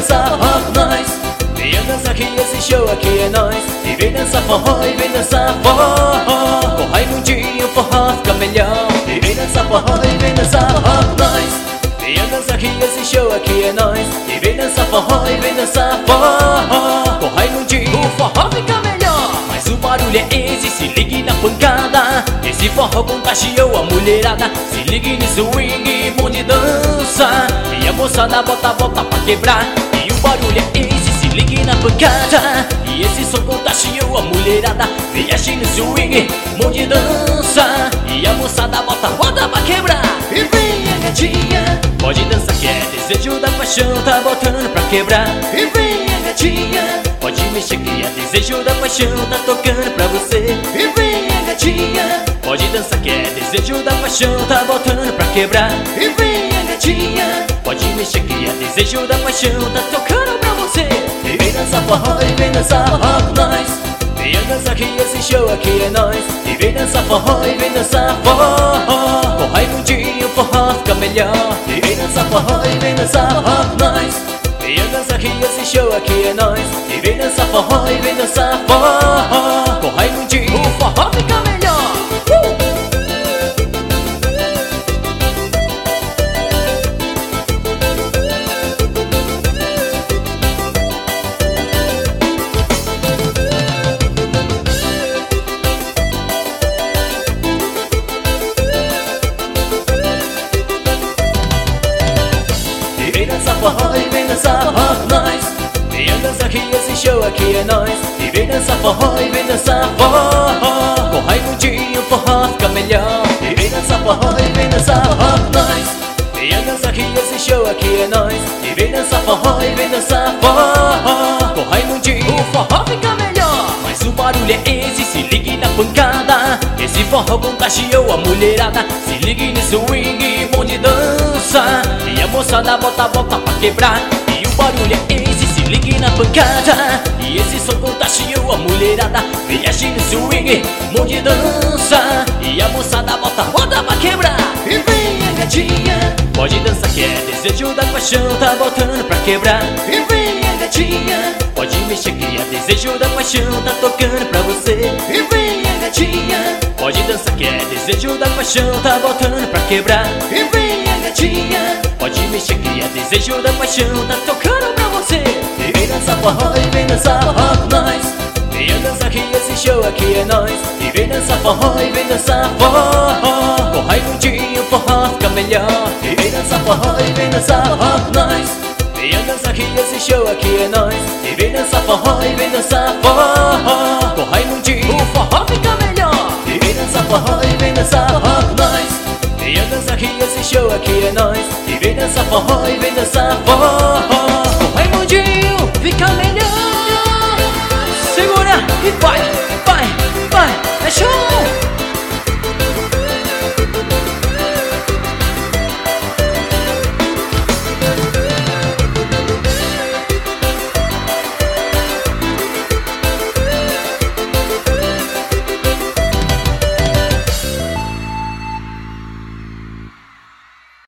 dançar forró com nós. Venha dançar que esse show aqui é nós. E vem dançar forró, e vem dançar forró. Com Raimundinho o forró fica melhor. E vem dançar forró, e vem dançar forró com nós. Venha dançar que esse show aqui é nós. E vem dançar forró, e vem dançar forró. Com Raimundinho o forró fica melhor. Mas o barulho é esse, se ligue na pancada. Esse forró contagiou a mulherada. Se ligue no swing, bom de dança. E a moçada bota pra quebrar. E o barulho é esse, se ligue na pancada. E esse som contagiou a mulherada. Vem agir no swing, bom de dança. E a moçada bota pra quebrar. E vem a gatinha, pode dançar que é desejo da paixão, tá botando pra quebrar. E vem a gatinha, pode mexer que é desejo da paixão, tá tocando pra você. E vem a gatinha, pode dançar que é desejo da paixão, tá botando pra quebrar. E vem a gatinha, pode mexer que é desejo da paixão, tá tocando pra você. E vem dançar forró, e vem dançar forró com nós. Venha dançar que esse show aqui é nós. E vem dançar forró, e vem dançar forró. Com Raimundinho o forró fica melhor. E vem dançar forró, e vem dançar forró com nós. Venha dançar que esse show aqui é nós. E vem dançar forró, e vem dançar forró. Com Raimundinho o forró fica melhor. Vem dançar forró, e vem dançar forró com nós. Venha dançar que esse show aqui é nós. E vem dançar forró, e vem dançar forró. Com Raimundinho o forró fica melhor. E vem dançar forró, e vem dançar forró com nós. Venha dançar que esse show aqui é nós. E vem dançar forró, e vem dançar forró. Com Raimundinho o forró fica melhor. Mas o barulho é esse, se ligue na pancada. Esse forró contagiou a mulherada. Se ligue no swing, bom de dança. E a moçada bota pra quebrar. E o barulho é esse, se ligue na pancada. E esse som contagiou a mulherada. Vem agir no swing, bom de dança. E a moçada bota pra quebrar. E vem a gatinha, pode dançar que é desejo da paixão, tá botando pra quebrar. E vem a gatinha, pode mexer que é desejo da paixão, tá tocando pra você. E vem a gatinha, pode dançar que é desejo da paixão, tá botando pra quebrar. E vem a gatinha, pode mexer que é desejo da paixão, tá tocando pra você. E vem dançar forró, e vem dançar forró com nós. Venha dançar que esse show aqui é nós. E vem dançar forró, e vem dançar forró. Com Raimundinho o forró fica melhor. E vem dançar forró, e vem dançar forró com nós. Venha dançar que esse show aqui é nós. E vem dançar forró, e vem dançar forró. Com Raimundinho o forró fica melhor. E vem dançar forró, e vem dançar forró com nós. Venha dançar que esse show aqui é nós. E vem dançar forró, e vem dançar forró.